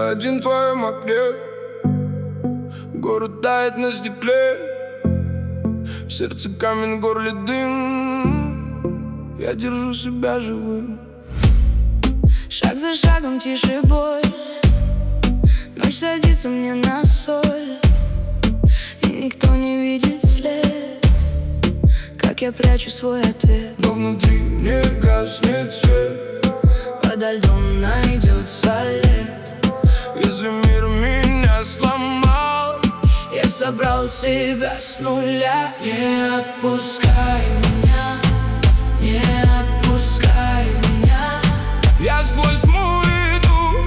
Я один в твоем окне. Город тает на стекле, в сердце камень, в горле дым. Я держу себя живым. Шаг за шагом тише боль, ночь садится мне на соль, и никто не видит след, как я прячу свой ответ. Но внутри не гаснет свет, подо льдом найдется лед. Если мир меня сломал, я собрал себя с нуля. Не отпускай меня, не отпускай меня. Я сквозь тьму иду,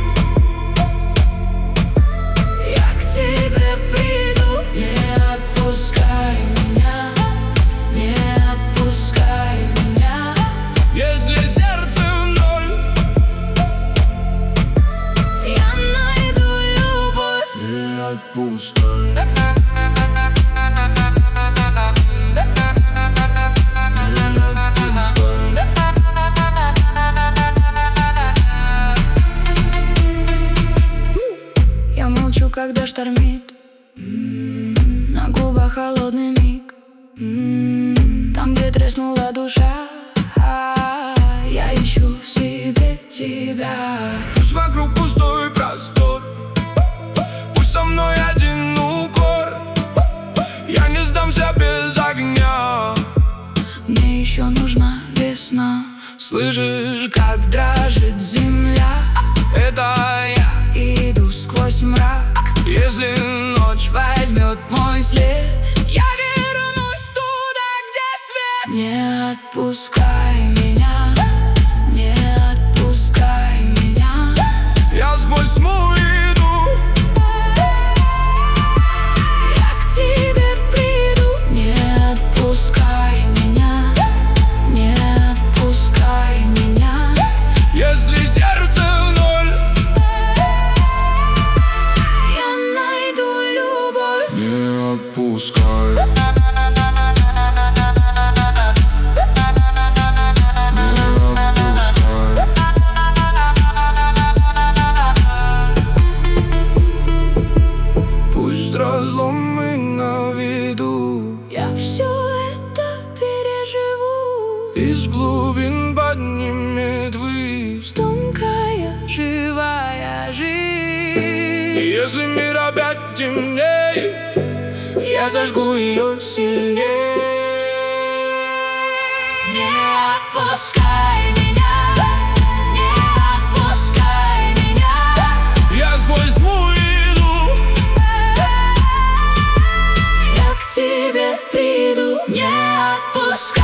я к тебе приду. Не отпускай меня, не отпускай меня. если сердце в ноль, я найду любовь. не отпускай. Я молчу, когда штормит, на губах холодный миг, там, где треснула душа, я ищу в себе тебя. Пусть вокруг пустой простор, пусть со мной один укор. Я не сдамся без огня. Мне еще нужна весна. Слышишь, Как дрожит земля, это я. иду сквозь мрак. Если Ночь возьмет мой след, я вернусь туда, где свет. Не отпускай меня, не отпускай меня. я сквозь тьму иду, Я к тебе приду. Не отпускай меня, не отпускай меня. если сердце в ноль, Я найду любовь. не отпускай. Пусть разломы на виду, Я все это переживу. из глубин поднимет выезд. Тонкая, живая И жизнь. если мир опять темнее, Я зажгу ее сильнее. Не отпускай меня, не отпускай меня. я сквозь тьму иду, Я к тебе приду. Не отпускай.